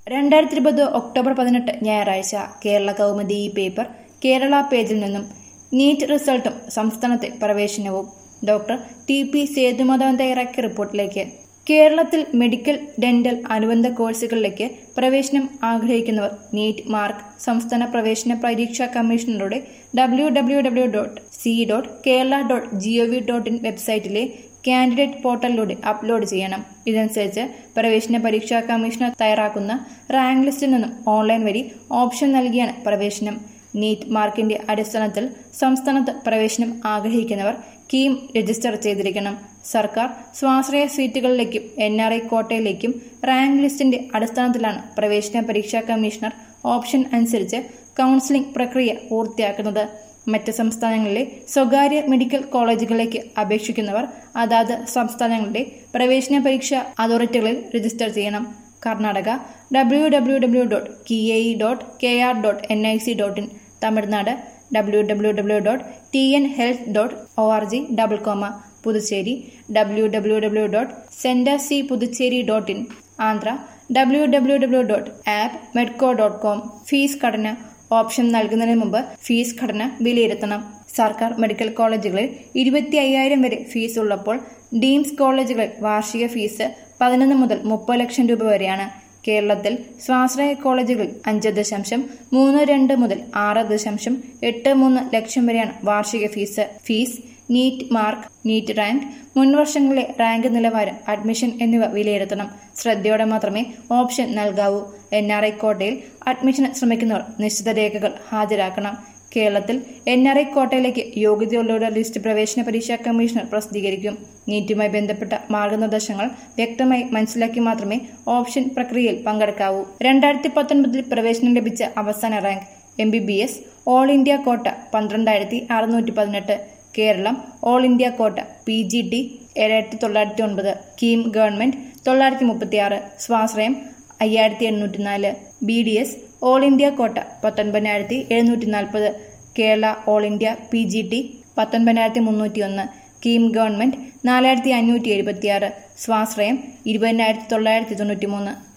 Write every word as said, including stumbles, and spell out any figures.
രണ്ടായിരത്തി ഇരുപത് ഒക്ടോബർ പതിനെട്ട് ഞായറാഴ്ച കേരള കൗമുദി ഈ പേപ്പർ കേരള പേജിൽ നിന്നും നീറ്റ് റിസൾട്ടും സംസ്ഥാനത്തെ പ്രവേശനവും ഡോക്ടർ ടി പി സേതുമാധവൻ തയ്യാറാക്കിയ റിപ്പോർട്ടിലേക്ക്. കേരളത്തിൽ മെഡിക്കൽ, ഡെന്റൽ അനുബന്ധ കോഴ്സുകളിലേക്ക് പ്രവേശനം ആഗ്രഹിക്കുന്നവർ നീറ്റ് മാർക്ക് സംസ്ഥാന പ്രവേശന പരീക്ഷാ കമ്മീഷണറുടെ W W W dot C dot Kerala dot G O V dot in വെബ്സൈറ്റിലെ കാൻഡിഡേറ്റ് പോർട്ടലിലൂടെ അപ്ലോഡ് ചെയ്യണം. ഇതനുസരിച്ച് പ്രവേശന പരീക്ഷാ കമ്മീഷണർ തയ്യാറാക്കുന്ന റാങ്ക് ലിസ്റ്റിൽ നിന്നും ഓൺലൈൻ വഴി ഓപ്ഷൻ നൽകിയാണ് പ്രവേശനം. നീറ്റ് മാർക്കിന്റെ അടിസ്ഥാനത്തിൽ സംസ്ഥാനത്ത് പ്രവേശനം ആഗ്രഹിക്കുന്നവർ കീം രജിസ്റ്റർ ചെയ്തിരിക്കണം. സർക്കാർ സ്വാശ്രയ സീറ്റുകളിലേക്കും എൻ ആർ ഐ കോട്ടയിലേക്കും റാങ്ക് ലിസ്റ്റിന്റെ അടിസ്ഥാനത്തിലാണ് പ്രവേശന പരീക്ഷാ കമ്മീഷണർ ഓപ്ഷൻ അനുസരിച്ച് കൗൺസിലിംഗ് പ്രക്രിയ പൂർത്തിയാക്കുന്നത്. മറ്റ് സംസ്ഥാനങ്ങളിലെ സ്വകാര്യ മെഡിക്കൽ കോളേജുകളിലേക്ക് അപേക്ഷിക്കുന്നവർ അതാത് സംസ്ഥാനങ്ങളുടെ പ്രവേശന പരീക്ഷാ അതോറിറ്റികളിൽ രജിസ്റ്റർ ചെയ്യണം. Karnataka W W W dot K A E dot K R dot N I C dot in, Tamil Nadu W W W dot T N health dot O R G double comma, Puducherry W W W dot centre C Puducherry dot in, Andhra W W W dot ap medco dot com. Fees ഘടന option നൽകുന്നതിന് മുമ്പ് fees ഘടന വിലയിരുത്തണം. സർക്കാർ medical കോളേജുകളിൽ ഇരുപത്തി അയ്യായിരം വരെ ഫീസ് ഉള്ളപ്പോൾ ഡീംസ് കോളേജുകളിൽ വാർഷിക ഫീസ് പതിനൊന്ന് മുതൽ മുപ്പത് ലക്ഷം രൂപ വരെയാണ്. കേരളത്തിൽ സ്വാശ്രയ കോളേജുകളിൽ അഞ്ച് ദശാംശം മൂന്ന് രണ്ട് മുതൽ ആറ് ദശാംശം എട്ട് മൂന്ന് ലക്ഷം വരെയാണ് വാർഷിക fees. Fees, NEET mark, NEET rank, മുൻവർഷങ്ങളിലെ റാങ്ക് നിലവാരം, അഡ്മിഷൻ എന്നിവ വിലയിരുത്തണം. ശ്രദ്ധയോടെ മാത്രമേ ഓപ്ഷൻ നൽകാവൂ. എൻ ആർ ഐ കോട്ടയിൽ അഡ്മിഷന് ശ്രമിക്കുന്നവർ നിശ്ചിത രേഖകൾ ഹാജരാക്കണം. കേരളത്തിൽ എൻ ആർ ഐ കോട്ടയിലേക്ക് യോഗ്യതയുള്ളവരുടെ ലിസ്റ്റ് പ്രവേശന പരീക്ഷാ കമ്മീഷണർ പ്രസിദ്ധീകരിക്കും. നീറ്റുമായി ബന്ധപ്പെട്ട മാർഗനിർദ്ദേശങ്ങൾ വ്യക്തമായി മനസ്സിലാക്കി മാത്രമേ ഓപ്ഷൻ പ്രക്രിയയിൽ പങ്കെടുക്കാവൂ. രണ്ടായിരത്തി പത്തൊൻപതിൽ പ്രവേശനം ലഭിച്ച അവസാന rank M B B S all India quota പന്ത്രണ്ടായിരത്തി അറുന്നൂറ്റി പതിനെട്ട്, Keralam all India quota P G T ഏഴായിരത്തി തൊള്ളായിരത്തി ഒൻപത്, കീം ഗവൺമെന്റ് തൊള്ളായിരത്തി മുപ്പത്തി ആറ്, സ്വാശ്രയം അയ്യായിരത്തി എണ്ണൂറ്റി നാല്, B D S all India quota പത്തൊൻപതിനായിരത്തി എഴുന്നൂറ്റി നാൽപ്പത്, Kerala all India P G T പത്തൊൻപതിനായിരത്തി മുന്നൂറ്റി ഒന്ന്, കീം ഗവൺമെന്റ് നാലായിരത്തി അഞ്ഞൂറ്റി എഴുപത്തി ആറ്, സ്വാശ്രയം ഇരുപതിനായിരത്തി തൊള്ളായിരത്തി തൊണ്ണൂറ്റി മൂന്ന്.